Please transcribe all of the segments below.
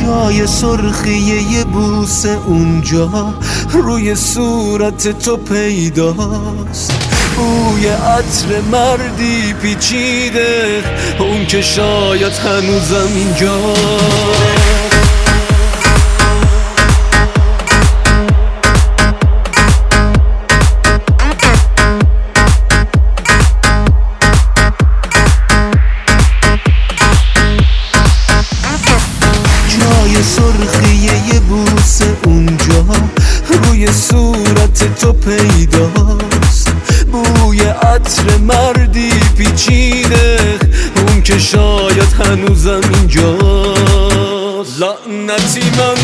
جای سرخی یه بوسه اونجا روی صورت تو پیداست، بوی عطر مردی پیچیده، اون که شاید هنوزم اینجاست. سرخی یه بوسه اونجا روی صورت تو پیداست، بوی عطر مردی پیچیده، اون که شاید هنوزم اینجاست. لعنتی من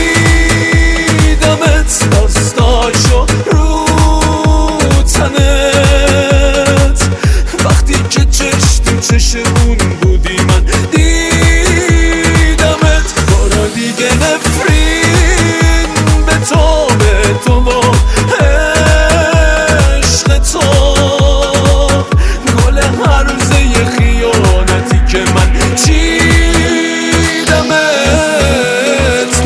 دیدمت دستاشو رو تنت، وقتی که چشم تو چش اون بودی من دیگه نفرین به تو و عشق تو، گل هرزه خیانتی که من چیدمت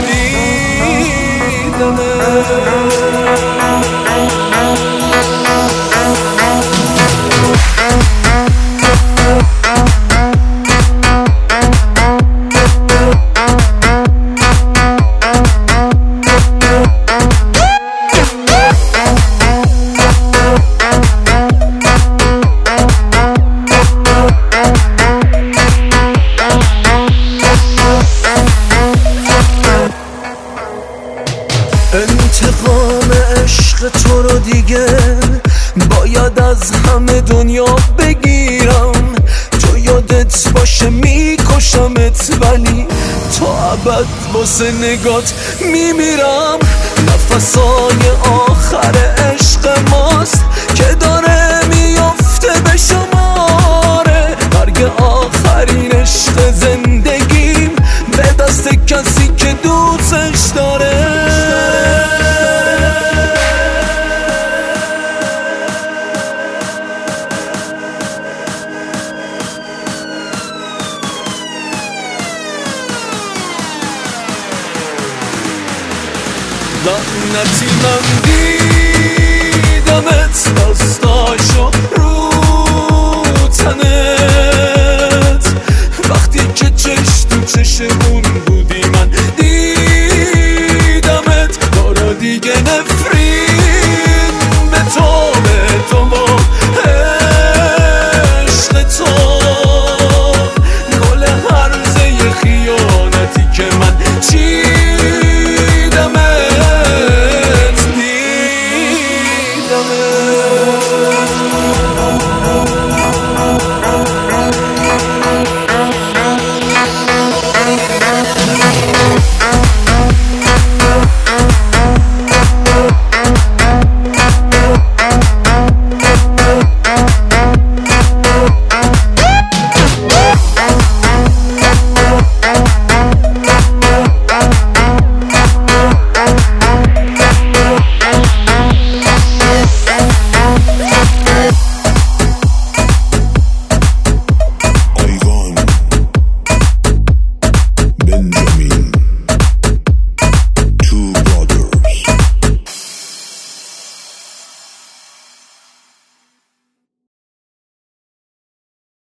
انتقام عشق تو رو دیگه باید از همه دنیا بگیرم، تو یادت باشه میکشمت ولی تا ابد واسه نگات میمیرم. نفسای آخر عشق ماست که داره میفته به شماره، مرگ آخرین عشق زندگیم به دست کسی که دوستش داره. لعنتی من دیدمت دستاشو رو تنت، وقتی که چشم تو چش اون بودی من دیدمت، بارا دیگه نفرین به تو و عشق تو، گل هرزه خیانتی که من چیدمت